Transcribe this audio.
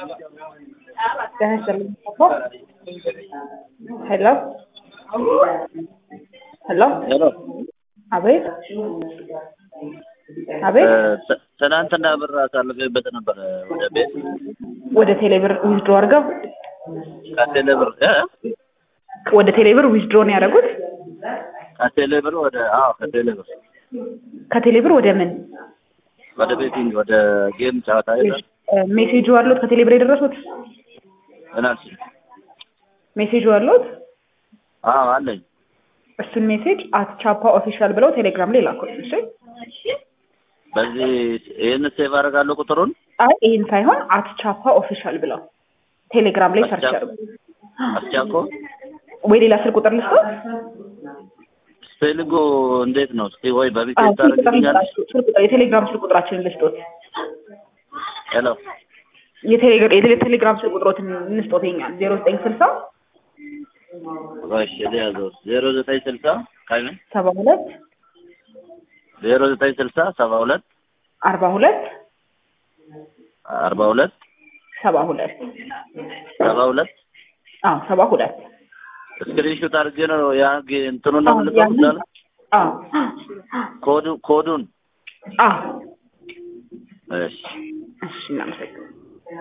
Hello. Hello. Hello. አቤት አቤት ትናንትና ብር አሳልፌበት ነበር ወደ ቴሌብር ዊዝድሮ አድርገው ወደ ቴሌብር ዊዝድሮ ነው ያደረጉት። ከቴሌብር ወደ ምን? ወደ ቤቲንግ ወደ ጌም ጨዋታ አይደል? ሜሴጁ አሉት ከቴሌብር የደረሱት? ሜሴጁ አሉት? አዎ አለኝ። እሱን ሜሴጅ ቻፓ ኦፊሻል ብለው ቴሌግራም ላይ ላኩልኝ። እሺ በዚህ ይሄን ሴቭ አደርጋለሁ ቁጥሩን። አይ ይሄን ሳይሆን ቻፓ ኦፊሻል ብለው ቴሌግራም ላይ ሰርች አድርጉ። አስቻኮ ወይ ሌላ ስልክ ቁጥር ልስጥህ? ስልኩ እንዴት ነው? እስቲ ወይ በቢቴል ታደርግልኛለሽ? የቴሌግራም ስልክ ቁጥራችንን ልስጥዎት። ሄሎ የቴሌግራም ስልክ ቁጥሮትን እንስጥዎት። የኛ 0960 እሺ ለያዘው 0960 ካይምን 72 0960 72 42 42 72 72 72 ስክሪንሾት አድርጌ ነው ያ እንትኑን ነው ልቀውታል። ኮዱን እሺ እናመሰግናለን።